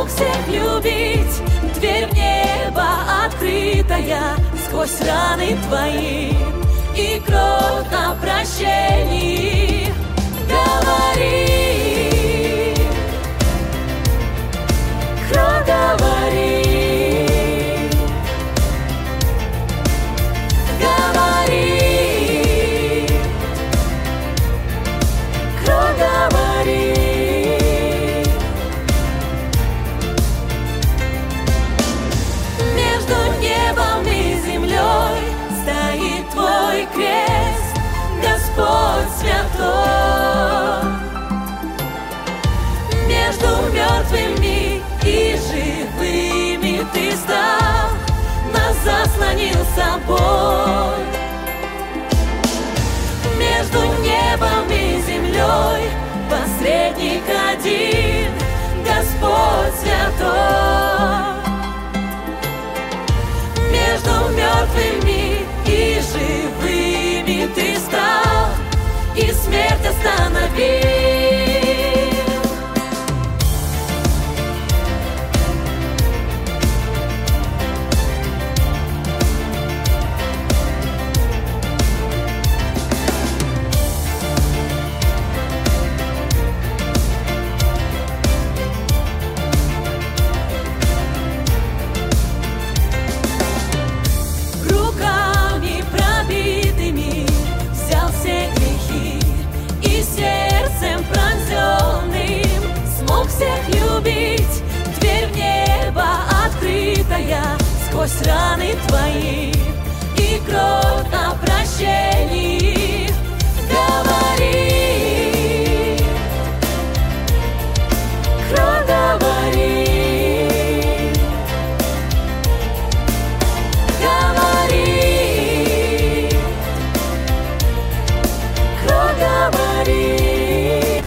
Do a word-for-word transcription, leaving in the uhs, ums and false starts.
смог всех любить. Дверь в небо открытая, сквозь раны твои и кровь на прощении. Говори, кровь, говори, говори, кровь, говори. Между небом и землей стоит твой крест, Господь святой. Между мертвыми и живыми ты стал, нас заслонил собой. Между небом и землей посредник один, Господь святой. Между мертвыми и живыми ты стал, и смерть остановил. Руками пробитыми взял все грехи, и сердцем пронзенным смог всех любить. Дверь в небо открытая, сквозь раны твои